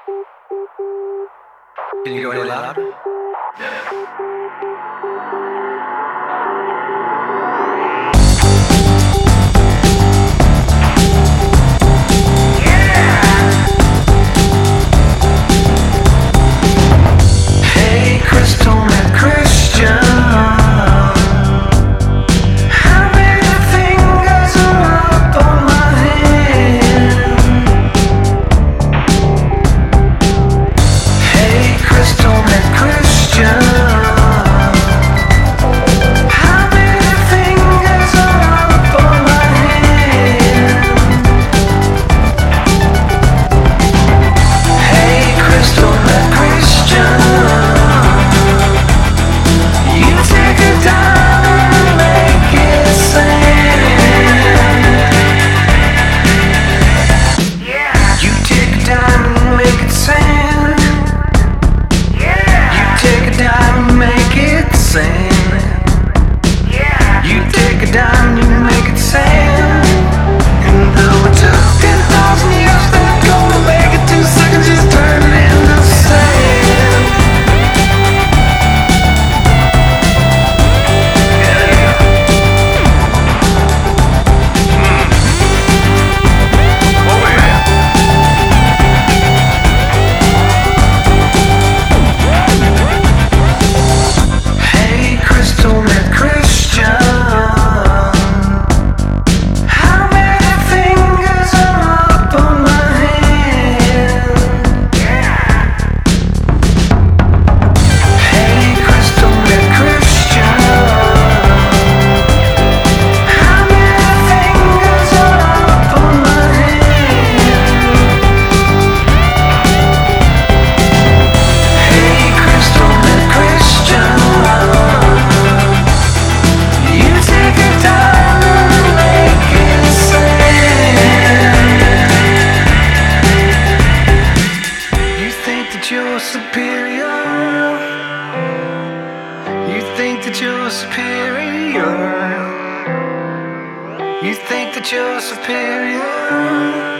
Can you go any louder? Hey, Crystal met Christian. How many fingers are up on my hand? Hey, Crystal met Christian. How many fingers are up on my hand? Hey, Crystal met Christian. You take a dime and make it sand. You take a dime and make it sand. You take a dime and make it sand. You take a dime and make it sand. And though it took 10,000 years, they're gonna make it 2 seconds, just turn it into sand. Hey, Crystal met Christian. How many fingers are up on my hand? Hey, Crystal met Christian. How many fingers are up on my hand? Hey, Crystal met Christian. You take a dime and make it sand. You think that you're superior. You think that you're superior. You think that you're superior.